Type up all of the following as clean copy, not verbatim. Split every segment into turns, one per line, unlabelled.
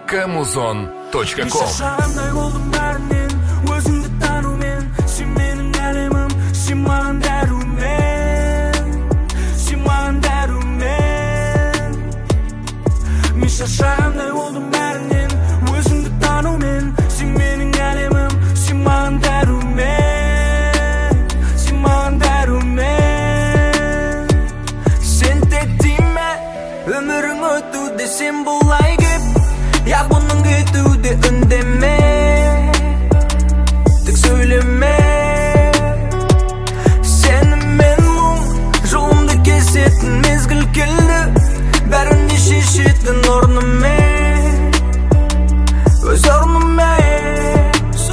Kamuzon.com.
Şaşağандай oldum bәрінен, өзіңді танумен, сен менің әлемім, сен маған дәрумен, сен маған дәрумен. Мен шаршағандай oldum бәрінен, өзіңді танумен, сен менің әлемім, сен маған дәрумен, сен маған дәрумен. Сен тек тиме, өмірің өтуде сен бұлай кеп, яқ бұның кетуде үндеме, тек сөйлеме. Сенімен мұң жолымды кесетін мезгіл келді, бәріне шешетін орнымен, өз орнымен.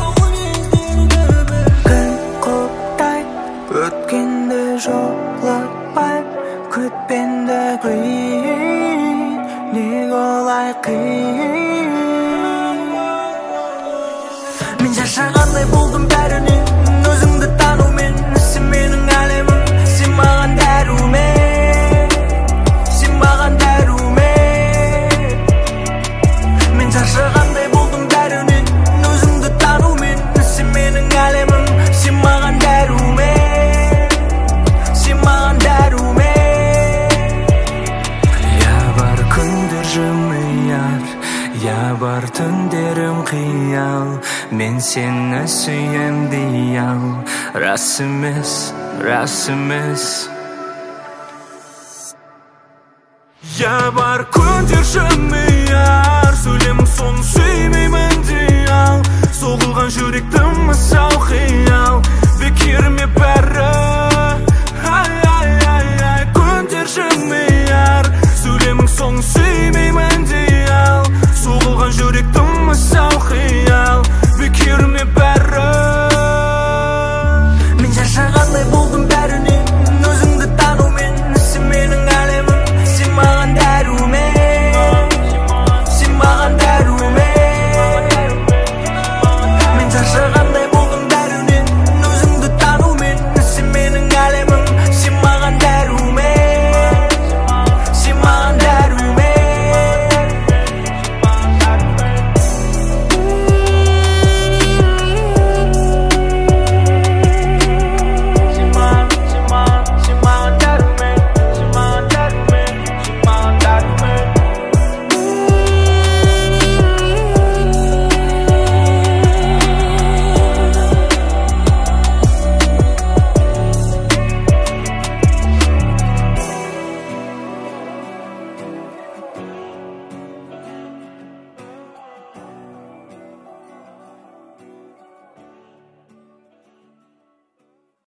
Күн құптай өткенді жолықпай, күтпенді қиын, неге олай қиын. Мен шаршағандай болдым бәрінен, өзіңді танумен, сен менің әлемім, сен маған дәрумен, сен маған дәрумен. Мен шаршағандай болдым бәрінен, өзіңді танумен, сен менің әлемім, сен маған дәрумен, сен маған дәрумен. Я бар күндер жымияр, я бар түндерім қиял, мен сені сүйем deyал, рас емес, рас емес. Я бар күндер жымияр, сөйлемің соны сүймеймін deyал, соғылған жүректім мысал қиял.